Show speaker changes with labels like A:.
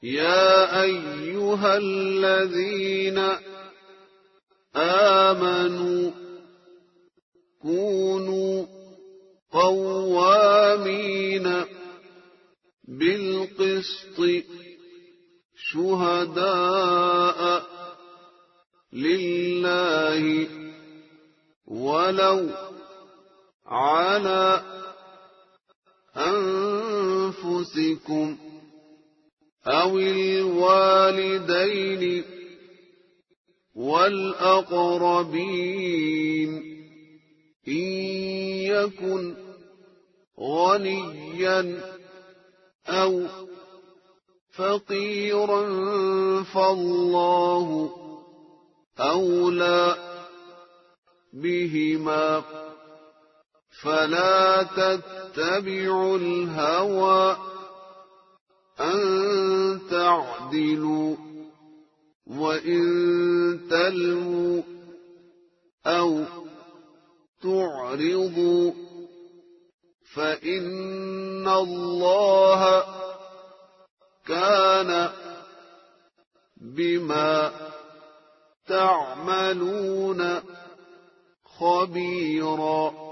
A: يا أيها الذين آمنوا كونوا قوامين بالقسط شهداء لله ولو على أنفسكم أو الوالدين والأقربين إن يكن غنيا أو فقيرا فالله أولى بهما فلا تتبعوا الهوى أن تعدلوا وإن تلووا أو تعرضوا فإن الله كان بما تعملون خبيرا.